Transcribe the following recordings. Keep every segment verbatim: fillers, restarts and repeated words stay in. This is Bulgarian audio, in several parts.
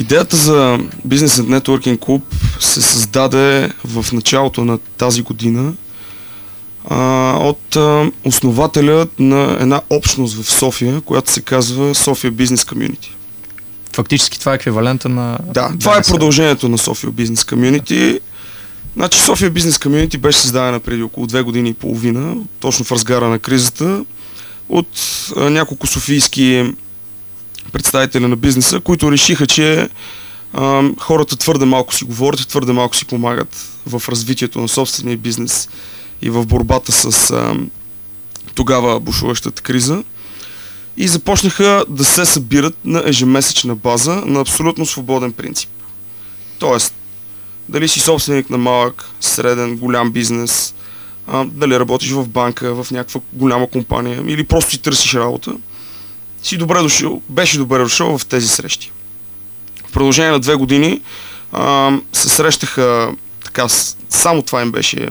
Идеята за Business and Networking Club се създаде в началото на тази година а, от а, основателя на една общност в София, която се казва София Business Community. Фактически това е еквивалента на... Да, това е продължението на София Business Community. Значи София Business Community беше създадена преди около две години и половина, точно в разгара на кризата, от а, няколко софийски представители на бизнеса, които решиха, че а, хората твърде малко си говорят и твърде малко си помагат в развитието на собствения бизнес и в борбата с а, тогава бушуващата криза. И започнаха да се събират на ежемесечна база на абсолютно свободен принцип. Тоест, дали си собственик на малък, среден, голям бизнес, а, дали работиш в банка, в някаква голяма компания или просто си търсиш работа, си добре дошъл, беше добре дошъл в тези срещи. В продължение на две години а, се срещаха, така, само това им беше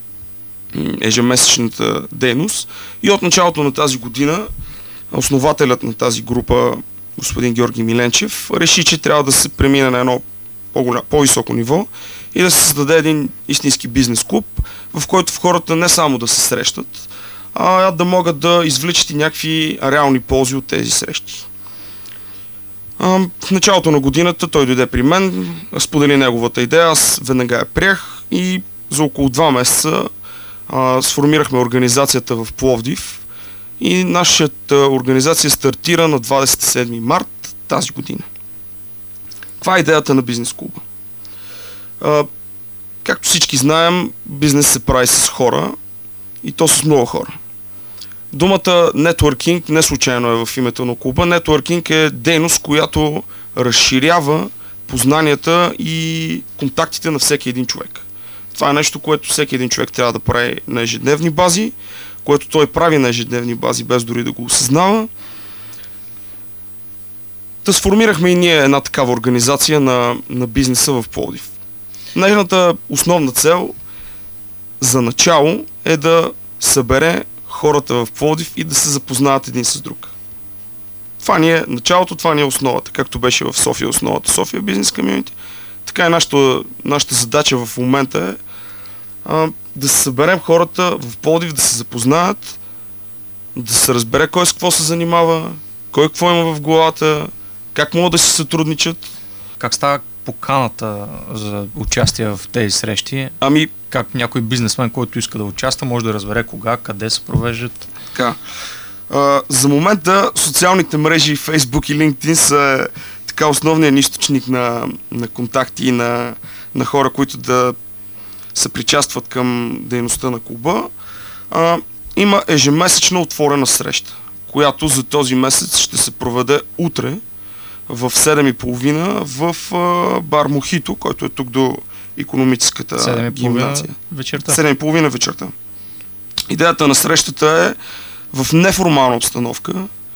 ежемесечната дейност и от началото на тази година основателят на тази група, господин Георги Миленчев, реши, че трябва да се премине на едно по-голямо, по-високо ниво и да се създаде един истински бизнес клуб, в който в хората не само да се срещат, а да могат да извличат и някакви реални ползи от тези срещи. А, в началото на годината той дойде при мен, сподели неговата идея, аз веднага я приех и за около два месеца а, сформирахме организацията в Пловдив и нашата организация стартира на двадесет и седми март тази година. Каква е идеята на бизнес клуба? А, както всички знаем, бизнес се прави с хора и то с много хора. Думата нетворкинг не случайно е в името на клуба. Нетворкинг е дейност, която разширява познанията и контактите на всеки един човек. Това е нещо, което всеки един човек трябва да прави на ежедневни бази, което той прави на ежедневни бази, без дори да го осъзнава. Та сформирахме и ние една такава организация на, на бизнеса в Пловдив. Нейната основна цел за начало е да събере хората в Пловдив и да се запознаят един с друг. Това ни е началото, това ни е основата, както беше в София основата София Бизнес Комюнити. Така и нашата, нашата задача в момента е а, да се съберем хората в Пловдив, да се запознаят, да се разбере кой с какво се занимава, кой какво има в главата, как могат да си сътрудничат. Как става поканата за участие в тези срещи? Ами, как някой бизнесмен, който иска да участва, може да разбере кога, къде се провеждат? Така. А, за момента социалните мрежи Facebook и LinkedIn са така основният източник на, на контакти и на, на хора, които да се причастват към дейността на клуба. А, има ежемесечна отворена среща, която за този месец ще се проведе утре в седем и половина в а, бар Мохито, който е тук до икономическата гимназия. Вечерта. седем и половина вечерта. Идеята на срещата е в неформална обстановка,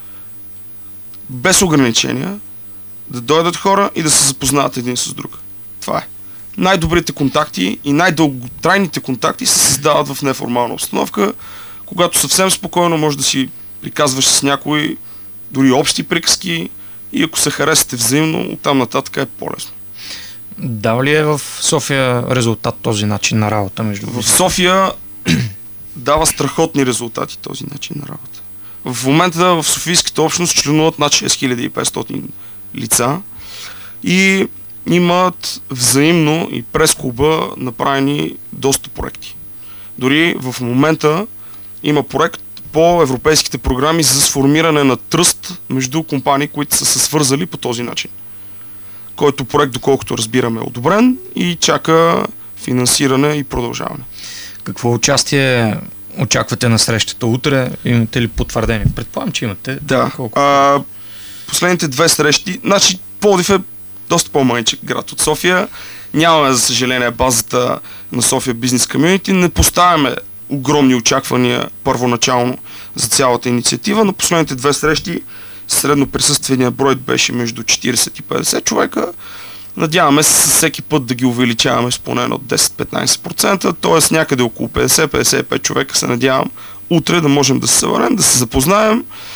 без ограничения, да дойдат хора и да се запознаят един с друг. Това е. Най-добрите контакти и най-дълготрайните контакти се създават в неформална обстановка, когато съвсем спокойно можеш да си приказваш с някой дори общи приказки и ако се харесате взаимно, оттам нататък е по-лесно. Дава ли е в София резултат този начин на работа между В София дава страхотни резултати този начин на работа. В момента в Софийската общност членуват над шест хиляди и петстотин лица и имат взаимно и през клуба направени доста проекти. Дори в момента има проект по европейските програми за сформиране на тръст между компании, които са се свързали по този начин. Който проект, доколкото разбираме, е одобрен и чака финансиране и продължаване. Какво участие очаквате на срещата утре? Имате ли потвърдени? Предполагам, че имате. Да. А, последните две срещи, значи Пловдив е доста по-малък град от София. Нямаме, за съжаление, базата на София Бизнес Комюнити. Не поставяме огромни очаквания първоначално за цялата инициатива. На последните две срещи средно присъственият брой беше между четирийсет и петдесет човека. Надяваме се всеки път да ги увеличаваме с поне от десет-петнайсет процента, т.е. някъде около петдесет-петдесет и пет човека се надявам утре да можем да се съберем, да се запознаем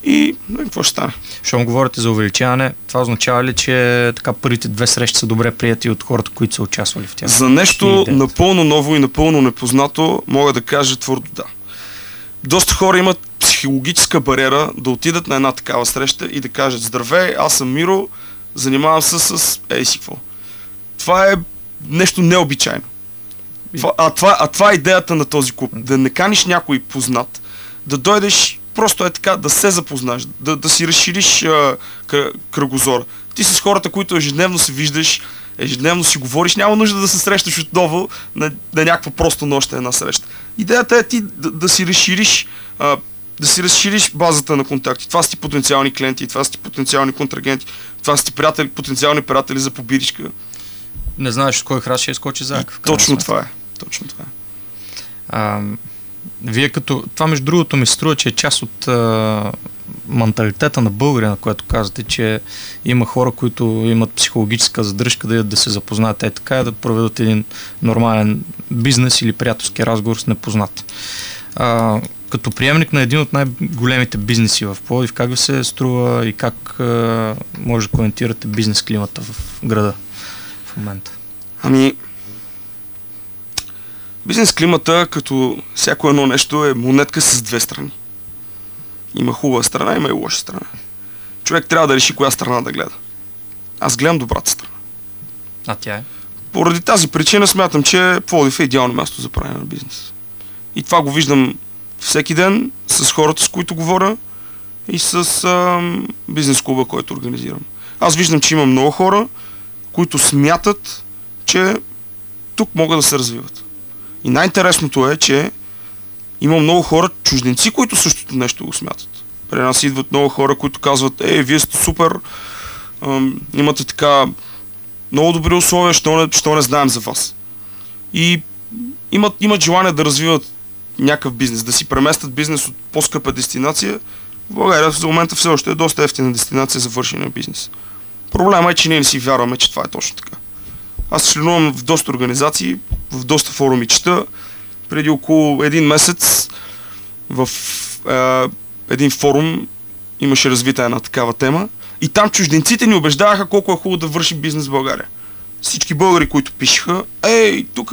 и не, какво ще стане. Щом говорите за увеличаване, това означава ли, че така първите две срещи са добре прияти от хората, които са участвали в тях? За нещо напълно ново и напълно непознато мога да кажа твърдо да. Доста хора имат психологическа бариера да отидат на една такава среща и да кажат: здравей, аз съм Миро, занимавам се с ей си какво. Това е нещо необичайно. Това, а, това, а това е идеята на този клуб. Да не каниш някой познат, да дойдеш просто е така, да се запознаеш, да, да си разшириш а, кръгозора. Ти с хората, които ежедневно се виждаш, ежедневно си говориш, няма нужда да се срещаш отново на, на някаква просто нощ една среща. Идеята е ти да, да си разшириш а, да си разшириш базата на контакти. Това са ти потенциални клиенти, това са ти потенциални контрагенти, това са ти приятели, потенциални приятели за побиричка. Не знаеш с кой храс ще изкочи заек. Точно това е. Точно това е. А, вие като... Това между другото ми се струва, че е част от а, менталитета на българина, което казвате, че има хора, които имат психологическа задръжка да, да се запознаят е така, да проведат един нормален бизнес или приятелски разговор с непознат. А, като приемник на един от най-големите бизнеси в Пловдив, как ви се струва и как а, може да коментирате бизнес климата в града в момента? Ами, бизнес климата, като всяко едно нещо, е монетка с две страни. Има хубава страна, има и лоша страна. Човек трябва да реши коя страна да гледа. Аз гледам добрата страна. А тя е? Поради тази причина смятам, че Пловдив е идеално място за правене на бизнес. И това го виждам всеки ден с хората, с които говоря и с а, бизнес клуба, който организирам. Аз виждам, че има много хора, които смятат, че тук могат да се развиват. И най-интересното е, че има много хора, чужденци, които същото нещо го смятат. При нас идват много хора, които казват: ей, вие сте супер, ам, имате така много добри условия, що не, що не знаем за вас. И имат, имат желание да развиват някакъв бизнес, да си преместят бизнес от по-скъпа дестинация. В България за момента все още е доста ефтина дестинация за вършене на бизнес. Проблема е, че ние не си вярваме, че това е точно така. Аз членувам в доста организации, в доста форуми чета. Преди около един месец в е, един форум имаше развита една такава тема и там чужденците ни убеждаваха колко е хубаво да върши бизнес в България. Всички българи, които пишеха: ей, тук,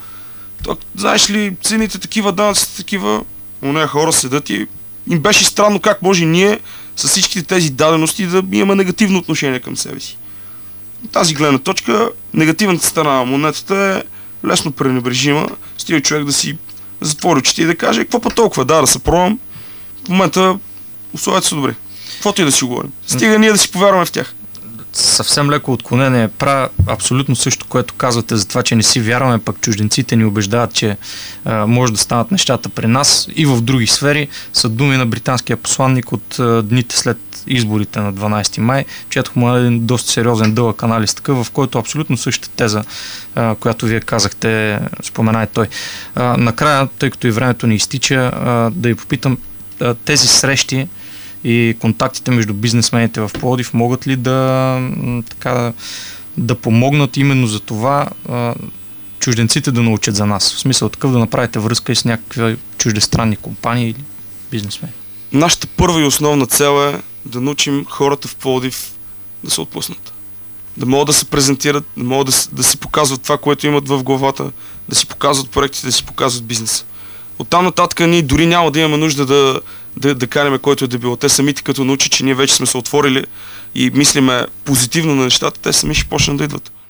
знаеш ли, цените такива, данъците такива, ония хора седат и им беше странно как може ние с всичките тези дадености да имаме негативно отношение към себе си. От тази гледна точка, негативната страна на монетата е лесно пренебрежима, стига човек да си затвори очите и да каже: какво па толкова, да, да се пробвам. В момента условията са добри. Каквото и да си говорим. Стига ние да си повярваме в тях. Съвсем леко отклонение. Правя абсолютно също, което казвате за това, че не си вярваме, пък чужденците ни убеждават, че а, може да станат нещата при нас и в други сфери, са думи на британския посланник от а, дните след изборите на дванайсети май. Четох му един доста сериозен дълъг анализ такъв, в който абсолютно същата теза, а, която вие казахте, спомена и той. А, накрая, тъй като и времето ни изтича, а, да ви попитам, а, тези срещи и контактите между бизнесмените в Пловдив могат ли да, така, да помогнат именно за това а, чужденците да научат за нас? В смисъл такъв да направите връзка и с някакви чуждестранни компании или бизнесмени? Нашата първа и основна цел е да научим хората в Пловдив да се отпуснат. Да могат да се презентират, да могат да, да си показват това, което имат в главата, да си показват проектите, да си показват бизнеса. Оттам нататък ние дори няма да имаме нужда да, да, да караме който е да било. Те самите като научат, че ние вече сме се отворили и мислиме позитивно на нещата, те сами ще почнат да идват.